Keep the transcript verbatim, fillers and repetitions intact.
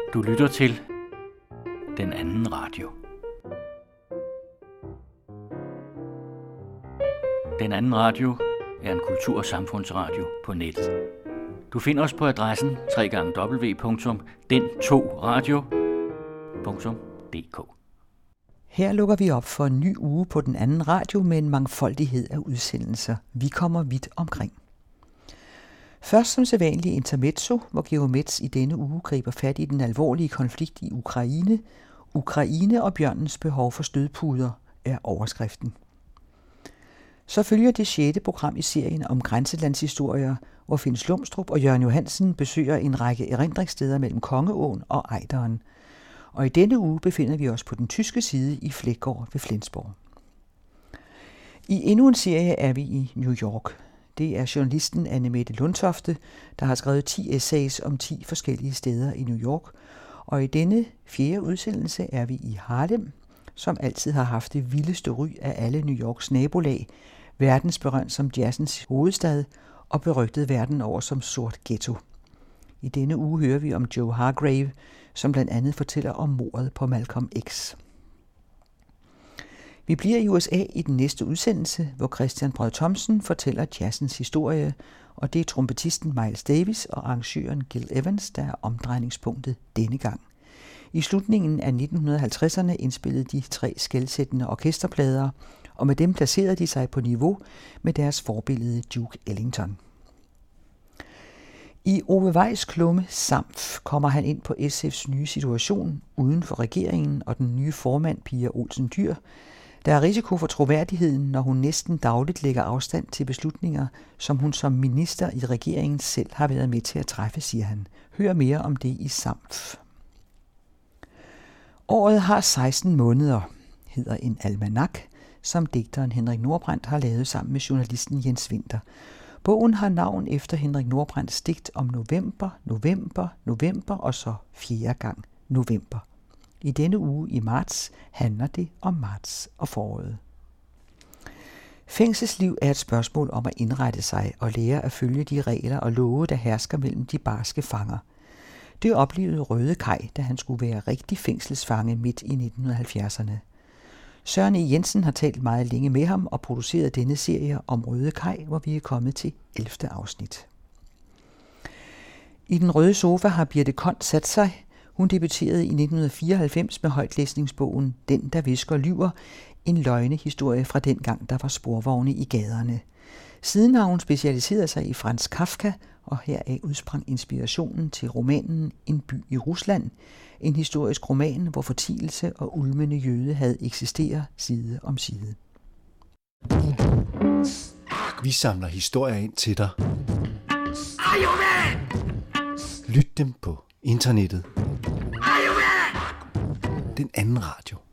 Du lytter til Den Anden Radio. Den Anden Radio er en kultur- og samfundsradio på nettet. Du finder os på adressen w w w punktum den to radio punktum d k. Her lukker vi op for en ny uge på Den Anden Radio med en mangfoldighed af udsendelser. Vi kommer vidt omkring. Først som sædvanlig intermezzo, hvor Geomets i denne uge griber fat i den alvorlige konflikt i Ukraine. Ukraine og bjørnens behov for stødpuder er overskriften. Så følger det sjette program i serien om grænselandshistorier, hvor Finn Slumstrup og Jørgen Johansen besøger en række erindringssteder mellem Kongeåen og Ejderen. Og i denne uge befinder vi os på den tyske side i Fleggaard ved Flensborg. I endnu en serie er vi i New York. Det er journalisten Anne-Mette Lundtofte, der har skrevet ti essays om ti forskellige steder i New York. Og i denne fjerde udsendelse er vi i Harlem, som altid har haft det vildeste ry af alle New Yorks nabolag, verdensberømt som jazzens hovedstad og berygtet verden over som sort ghetto. I denne uge hører vi om Joe Hargrave, som blandt andet fortæller om mordet på Malcolm X. Vi bliver i U S A i den næste udsendelse, hvor Christian Brød Thomsen fortæller jazzens historie, og det er trompetisten Miles Davis og arrangøren Gil Evans, der er omdrejningspunktet denne gang. I slutningen af nitten halvtredserne indspillede de tre skelsættende orkesterplader, og med dem placerede de sig på niveau med deres forbillede Duke Ellington. I Ove Weiss klumme Samf kommer han ind på S F's nye situation uden for regeringen og den nye formand Pia Olsen Dyhr. Der er risiko for troværdigheden, når hun næsten dagligt lægger afstand til beslutninger, som hun som minister i regeringen selv har været med til at træffe, siger han. Hør mere om det i Samf. Året har seksten måneder, hedder en almanak, som digteren Henrik Nordbrandt har lavet sammen med journalisten Jens Winther. Bogen har navn efter Henrik Nordbrandts digt om november, november, november og så fjerde gang november. I denne uge i marts handler det om marts og foråret. Fængselsliv er et spørgsmål om at indrette sig og lære at følge de regler og love, der hersker mellem de barske fanger. Det oplevede Røde Kaj, da han skulle være rigtig fængselsfange midt i nitten halvfjerdserne. Søren E. Jensen har talt meget længe med ham og produceret denne serie om Røde Kaj, hvor vi er kommet til ellevte afsnit. I den røde sofa har Birthe Kont sat sig. Hun debuterede i nitten fireoghalvfems med højtlæsningsbogen Den, der hvisker lyver, en løgnehistorie fra den gang, der var sporvogne i gaderne. Siden har hun specialiseret sig i Franz Kafka, og heraf udsprang inspirationen til romanen En by i Rusland, en historisk roman, hvor fortielse og ulmende jøde havde eksisteret side om side. Vi samler historier ind til dig. Lyt dem på internettet. Den Anden Radio.